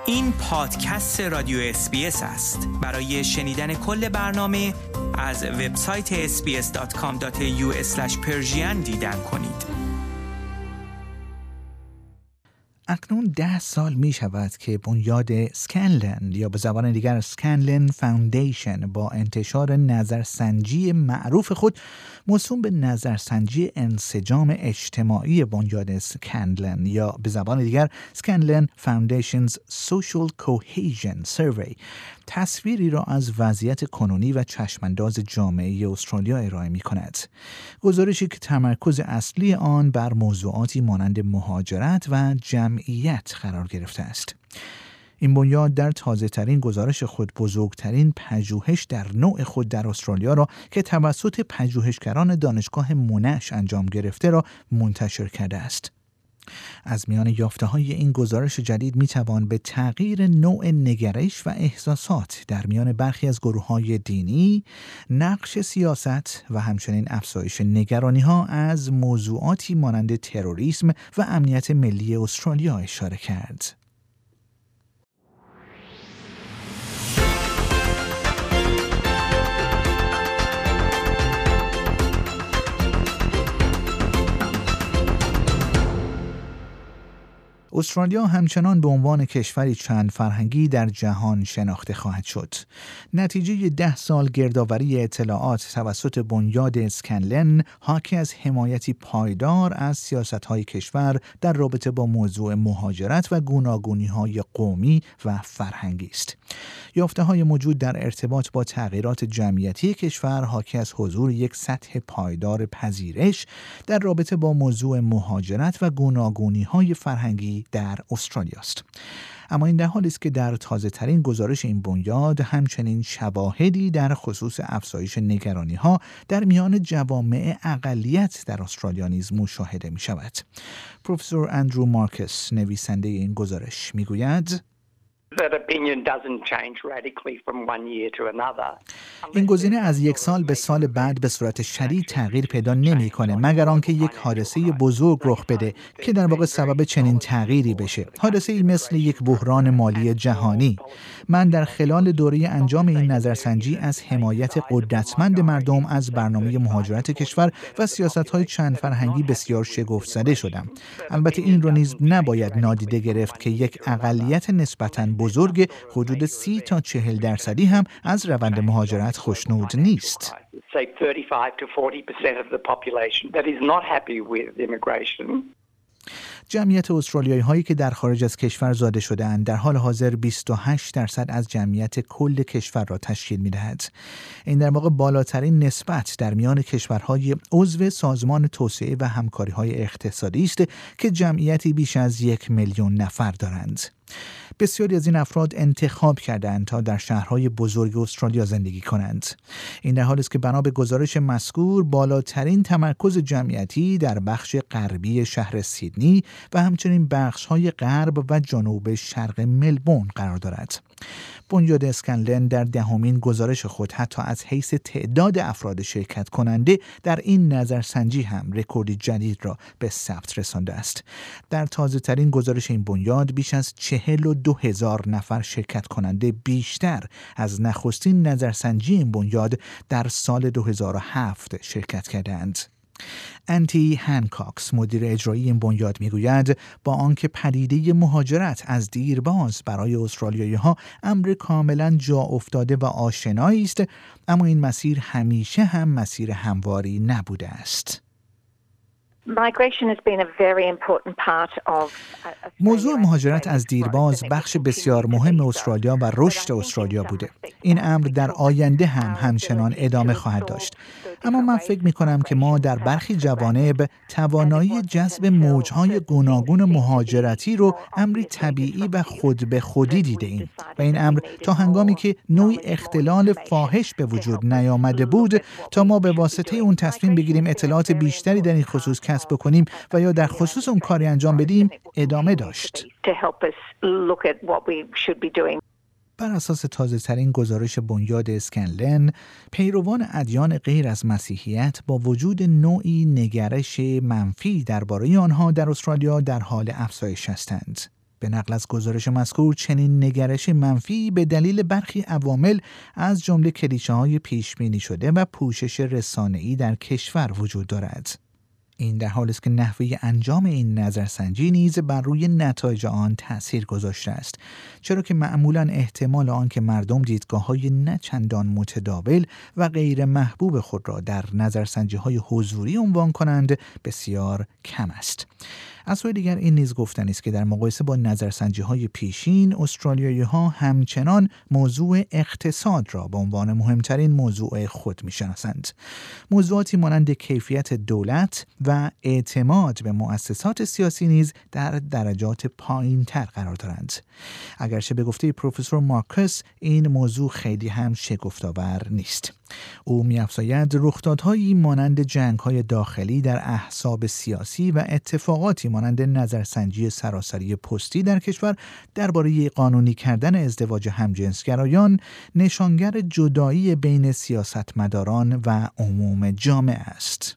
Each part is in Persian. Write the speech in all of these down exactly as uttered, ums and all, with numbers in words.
این پادکست رادیو اس بی اس است. برای شنیدن کل برنامه از وبسایت اس بی اس دات کام دات ای یو اسلش پرشین دیدن کنید. اکنون ده سال می شود که بنیاد سکانلن یا به زبان دیگر سکانلن فاندیشن با انتشار نظرسنجی معروف خود موسوم به نظرسنجی انسجام اجتماعی بنیاد سکانلن یا به زبان دیگر سکانلن فاندیشنز سوشال کوهیژن سروی تصویری را از وضعیت کنونی و چشمانداز جامعه استرالیا ارائه می کند. گزارشی که تمرکز اصلی آن بر موضوعاتی مانند مهاجرت و جمعیت قرار گرفته است. این بنیاد در تازه‌ترین گزارش خود بزرگترین پژوهش در نوع خود در استرالیا را که توسط پژوهشگران دانشگاه مونش انجام گرفته را منتشر کرده است. از میان یافته‌های این گزارش جدید می‌توان به تغییر نوع نگرش و احساسات در میان برخی از گروه‌های دینی، نقش سیاست و همچنین افزایش نگرانی‌ها از موضوعاتی مانند تروریسم و امنیت ملی استرالیا اشاره کرد. استرالیا همچنان به عنوان کشوری چند فرهنگی در جهان شناخته خواهد شد. نتیجه ده سال گردآوری اطلاعات توسط بنیاد سکانلن حاکی از حمایتی پایدار از سیاست‌های کشور در رابطه با موضوع مهاجرت و گوناگونی‌های قومی و فرهنگی است. یافته‌های موجود در ارتباط با تغییرات جمعیتی کشور حاکی از حضور یک سطح پایدار پذیرش در رابطه با موضوع مهاجرت و گوناگونی‌های فرهنگی در استرالیا است. اما این در حالی است که در تازه‌ترین گزارش این بنیاد همچنین شواهدی در خصوص افزایش نگرانی‌ها در میان جوامع اقلیت در استرالیا نیز مشاهده می‌شود. پروفسور اندرو مارکس نویسنده این گزارش می‌گوید That opinion doesn't change radically from one year to another. این گزینه از یک سال به سال بعد به صورت شدید تغییر پیدا نمی‌کنه مگر آنکه یک حادثه بزرگ رخ بده که در واقع سبب چنین تغییری بشه. حادثه‌ای مثل یک بحران مالی جهانی. من در خلال دوره انجام این نظرسنجی از حمایت قدرتمند مردم از برنامه مهاجرت کشور و سیاست‌های چند فرهنگی بسیار شگفت‌زده شدم. البته این رو نیز نباید نادیده گرفت که یک اقلیت نسبتاً بزرگ حدود سی تا چهل درصدی هم از روند مهاجرت خوشنود نیست. جمعیت استرالیایی هایی که در خارج از کشور زاده شده‌اند در حال حاضر بیست و هشت درصد از جمعیت کل کشور را تشکیل می‌دهد. این در واقع بالاترین نسبت در میان کشورهای عضو سازمان توسعه و همکاری‌های اقتصادی است که جمعیتی بیش از یک میلیون نفر دارند. بسیاری از این افراد انتخاب کردند تا در شهرهای بزرگ استرالیا زندگی کنند. این در حالی است که بنا به گزارش مذکور بالاترین تمرکز جمعیتی در بخش غربی شهر سیدنی و همچنین بخش‌های غرب و جنوب شرق ملبورن قرار دارد. بنیاد اسکانلن در دهمین گزارش خود حتی از حیث تعداد افراد شرکت کننده در این نظرسنجی هم رکوردی جدید را به ثبت رسانده است. در تازه‌ترین گزارش این بنیاد بیش از چهل و دو هزار نفر شرکت کننده بیشتر از نخستین نظرسنجی این بنیاد در سال دو هزار و هفت شرکت کردند. انتی هنکاکس مدیر اجرایی این بنیاد میگوید با آنکه پدیده مهاجرت از دیرباز برای استرالیایی‌ها امر کاملا جا افتاده و آشنایی است، اما این مسیر همیشه هم مسیر همواری نبوده است. موضوع مهاجرت از دیرباز بخش بسیار مهم استرالیا و رشد استرالیا بوده. این امر در آینده هم همچنان ادامه خواهد داشت. اما من فکر می کنم که ما در برخی جوانب توانایی جذب موجهای گوناگون مهاجرتی رو امری طبیعی و خود به خودی دیده ایم و این امر تا هنگامی که نوعی اختلال فاحش به وجود نیامده بود تا ما به واسطه اون تصمیم بگیریم اطلاعات بیشتری در این خصوص کسب بکنیم و یا در خصوص اون کاری انجام بدیم ادامه داشت. بر اساس تازه‌ترین گزارش بنیاد اسکانلن، پیروان ادیان غیر از مسیحیت با وجود نوعی نگرش منفی درباره آنها در استرالیا در حال افزایش هستند. به نقل از گزارش مذکور چنین نگرش منفی به دلیل برخی عوامل از جمله کلیشه‌های پیش بینی شده و پوشش رسانه‌ای در کشور وجود دارد. این در حالی است که نحوه انجام این نظرسنجی نیز بر روی نتایج آن تأثیر گذاشته است، چرا که معمولاً احتمال آن که مردم دیدگاه‌های نه چندان متداول و غیر محبوب خود را در نظرسنجی‌های حضوری عنوان کنند بسیار کم است. از سوی دیگر این نیز گفتنی است که در مقایسه با نظرسنجی‌های پیشین، استرالیایی‌ها همچنان موضوع اقتصاد را به عنوان مهمترین موضوع خود می‌شناسند. موضوعاتی مانند کیفیت دولت و اعتماد به مؤسسات سیاسی نیز در درجات پایین‌تر قرار دارند. اگرچه به گفته پروفسور مارکس این موضوع خیلی هم شگفت‌آور نیست. او می‌افزاید رخدادهایی مانند جنگ‌های داخلی در احزاب سیاسی و اتفاقاتی مانند نظرسنجی سراسری پستی در کشور درباره قانونی کردن ازدواج همجنسگرایان نشانگر جدایی بین سیاستمداران و عموم جامعه است.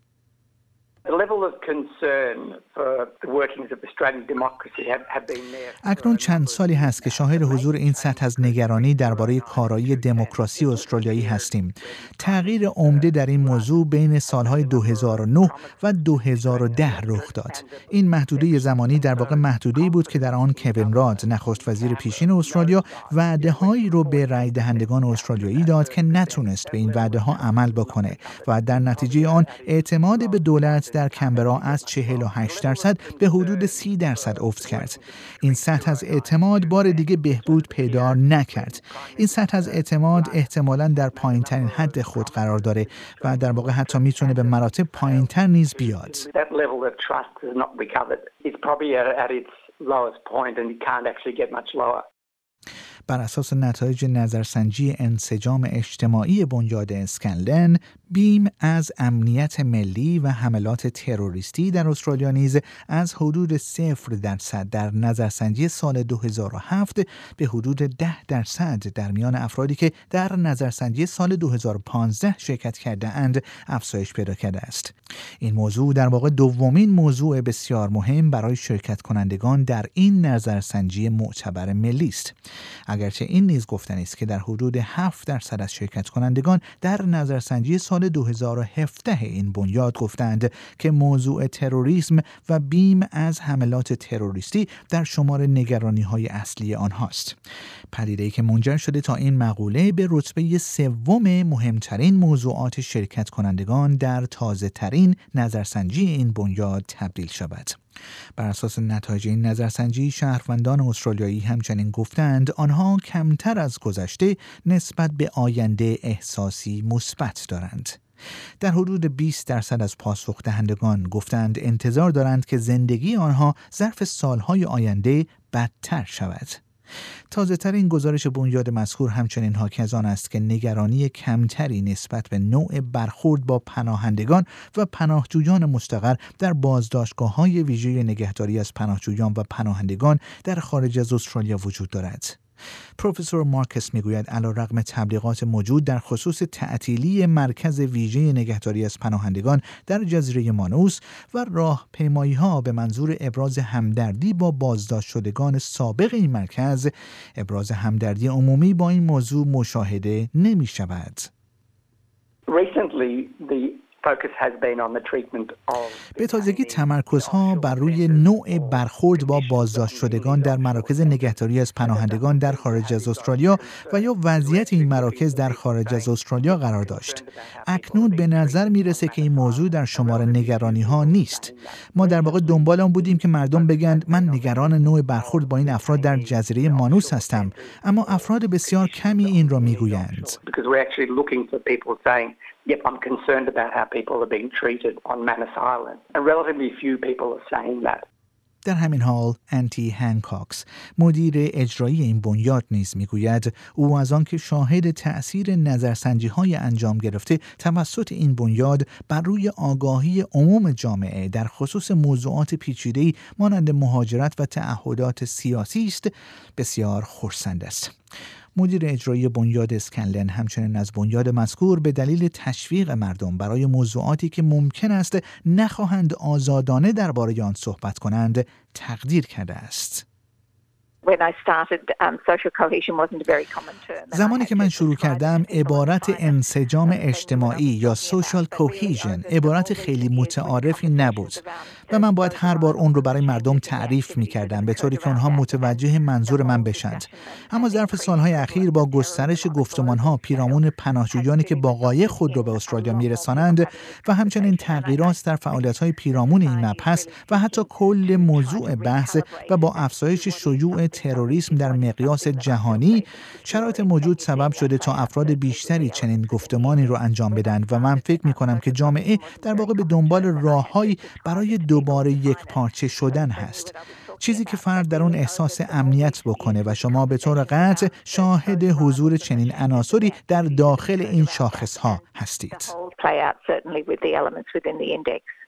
اکنون چند سالی هست که شاهد حضور این سطح از نگرانی درباره کارایی دموکراسی استرالیایی هستیم. تغییر عمده در این موضوع بین سالهای دو هزار و نه و دو هزار و ده رخ داد. این محدوده زمانی در واقع محدوده‌ای بود که در آن کوین راد، نخست وزیر پیشین استرالیا، وعده‌هایی رو به رای دهندگان استرالیایی داد که نتونست به این وعده‌ها عمل بکنه و در نتیجه آن اعتماد به دولت در کمبرا از چهل و هشت درصد به حدود سی درصد افت کرد. این سطح از اعتماد بار دیگه بهبود پیدا نکرد. این سطح از اعتماد احتمالاً در پایین‌ترین حد خود قرار داره و در واقع حتی میتونه به مراتب پایین‌تر نیز بیاد. بر اساس نتایج نظرسنجی انسجام اجتماعی بنیاد اسکنلن، بیم از امنیت ملی و حملات تروریستی در استرالیا نیز از حدود صفر درصد در نظرسنجی سال دو هزار و هفت به حدود ده درصد در میان افرادی که در نظرسنجی سال دو هزار و پانزده شرکت کرده اند افزایش پیدا کرده است. این موضوع در واقع دومین موضوع بسیار مهم برای شرکت کنندگان در این نظرسنجی معتبر ملی است. اگرچه این نیز گفتنی است که در حدود هفت درصد از شرکت کنندگان در نظرسنجی سال دو هزار و هفده این بنیاد گفتند که موضوع تروریسم و بیم از حملات تروریستی در شمار نگرانی‌های اصلی آنهاست. پدیده‌ای که منجر شده تا این مقوله به رتبه سوم مهمترین موضوعات شرکت کنندگان در تازه‌ترین نظرسنجی این بنیاد تبدیل شود. بر اساس نتایج این نظرسنجی، شهروندان استرالیایی همچنین گفتند آنها کمتر از گذشته نسبت به آینده احساسی مثبت دارند. در حدود بیست درصد از پاسخ دهندگان گفتند انتظار دارند که زندگی آنها ظرف سالهای آینده بدتر شود. تازه‌تر این گزارش بنیاد مذکور همچنین حاکی از آن است که نگرانی کمتری نسبت به نوع برخورد با پناهندگان و پناهجویان مستقر در بازداشتگاه‌های ویژه نگهداری از پناهجویان و پناهندگان در خارج از استرالیا وجود دارد. پروفسور مارکس میگوید علیرغم تبلیغات موجود در خصوص تعطیلی مرکز ویژه نگهداری از پناهندگان در جزیره مانوس و راهپیمایی‌ها به منظور ابراز همدردی با بازداشت شدگان سابق این مرکز، ابراز همدردی عمومی با این موضوع مشاهده نمی شود. به تازگی تمرکزها بر روی نوع برخورد با بازداشت شدگان در مراکز نگهداری از پناهندگان در خارج از استرالیا و یا وضعیت این مراکز در خارج از استرالیا قرار داشت. اکنون به نظر میرسه که این موضوع در شمار نگرانی ها نیست. ما در واقع دنبال آن بودیم که مردم بگند من نگران نوع برخورد با این افراد در جزیره مانوس هستم، اما افراد بسیار کمی این را میگویند. Yep, I'm concerned about how people are being treated on Manus Island. And relatively few people are saying that. در همین حال انتی هنکاکس، مدیر اجرایی این بنیاد نیز میگوید او از آن که شاهد تأثیر نظرسنجی‌های انجام گرفته توسط این بنیاد بر روی آگاهی عموم جامعه در خصوص موضوعات پیچیده‌ای مانند مهاجرت و تعهدات سیاسی است بسیار خرسند است. مدیر اجرایی بنیاد اسکنلن همچنین از بنیاد مذکور به دلیل تشویق مردم برای موضوعاتی که ممکن است نخواهند آزادانه درباره آن صحبت کنند تقدیر کرده است. زمانی که من شروع کردم عبارت انسجام اجتماعی یا social cohesion عبارت خیلی متعارفی نبود و من باید هر بار اون رو برای مردم تعریف می کردم به طوری که اونها متوجه منظور من بشند. اما ظرف سالهای اخیر با گسترش گفتمانها پیرامون پناهجویانی که با قایق خود رو به استرالیا می رسانند و همچنین تغییرات در فعالیت‌های پیرامون این مبحث و حتی کل موضوع بحث و با افزایش شیوع تروریسم در مقیاس جهانی، شرایط موجود سبب شده تا افراد بیشتری چنین گفتمانی رو انجام بدن و من فکر می‌کنم که جامعه در واقع به دنبال راه‌هایی برای دوباره یک پارچه شدن هست. چیزی که فرد در اون احساس امنیت بکنه و شما به طور قطع شاهد حضور چنین عناصری در داخل این شاخص‌ها هستید.